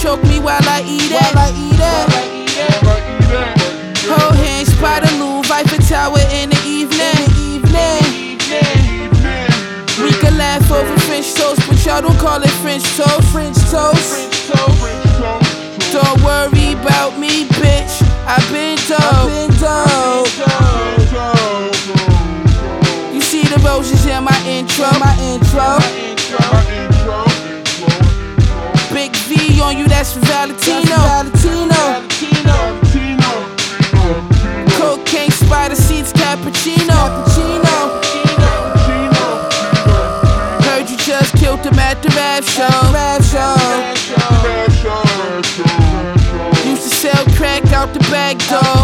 choke me while I eat it. Hold hands, spider loo, Viper Tower in the evening. We can laugh over French toast, but y'all don't call it French toast. Don't worry about me, bitch. I've been dope. You see the roses in my intro. Big V on you, that's for Valentino. Cocaine, spider seats, cappuccino. Heard you just killed him at the rap show. Used to sell crack out the back door.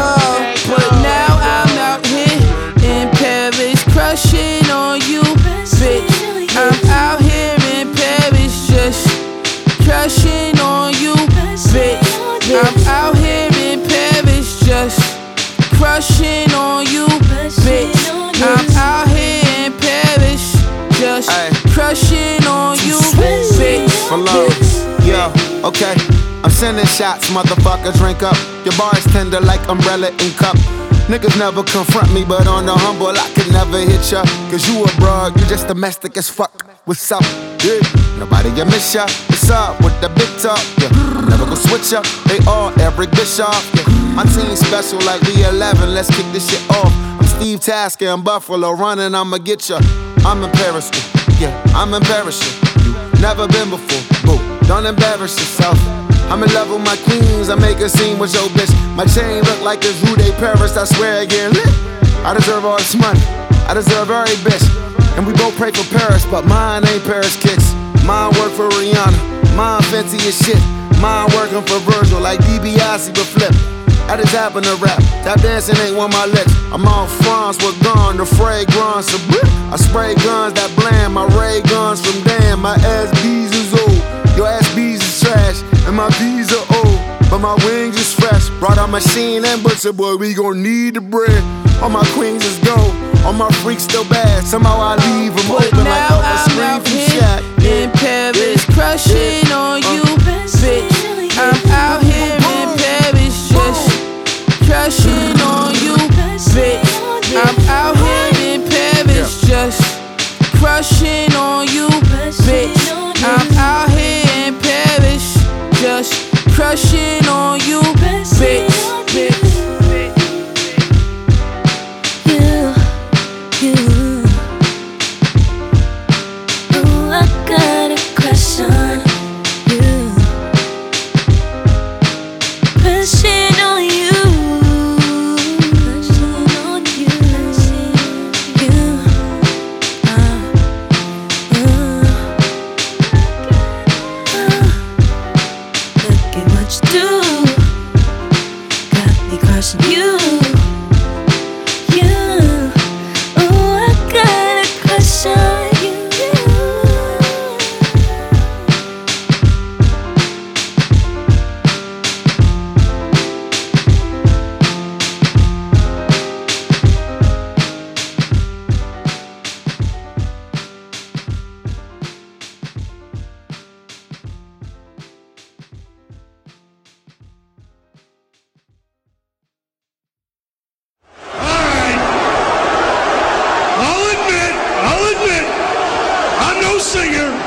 But now I'm out here in Paris, crushing on you, bitch. I'm out here in Paris, just crushing on you, bitch. I'm out here in Paris, just crushing on you, bitch. I'm out here in Paris, just crushing on you, bitch. For love, yeah, okay. I'm sending shots, motherfucker, drink up. Your bar is tender like umbrella and cup. Niggas never confront me, but on the humble, I can never hit ya. Cause you a broad, you just domestic as fuck. What's up? Yeah. Nobody can miss ya. What's up with the big talk? Yeah. I'm never gonna switch up. They all Eric Bishop. Yeah. My team special like we 11. Let's kick this shit off. I'm Steve Tasker in Buffalo, running. I'ma get ya. I'm in Paris. Yeah, I'm embarrassing. You never been before. Boo, don't embarrass yourself. I'm in love with my queens, I make a scene with your bitch. My chain look like it's Rue de Paris, I swear again. I deserve all this money, I deserve every bitch. And we both pray for Paris, but mine ain't Paris kicks. Mine work for Rihanna, mine fancy as shit. Mine working for Virgil, like DiBiase but flip. I just happen to rap, tap dancing ain't one of my licks. I'm on France with gone, the fragrance of blip. I spray guns that bland, my ray guns from damn. My ass bees is old, your ass bees is trash. And my V's are old, but my wings is fresh. Brought a machine and butcher, boy, we gon' need the bread. All my queens is gold, all my freaks still bad. Somehow I leave them but open now like I'm scream out from here Shaq. in Paris, crushing on you, bitch. I'm out here in Paris, just crushing on you, bitch. I'm out here in Paris, just crushing on you, bitch. I'm out here in Paris, just crushing on you, bitch. Oh, I got a crush on you. Crushing on you. Look at what you do. Got me crushing you. Oh, I got a crush on you. I'll admit, I'm no singer,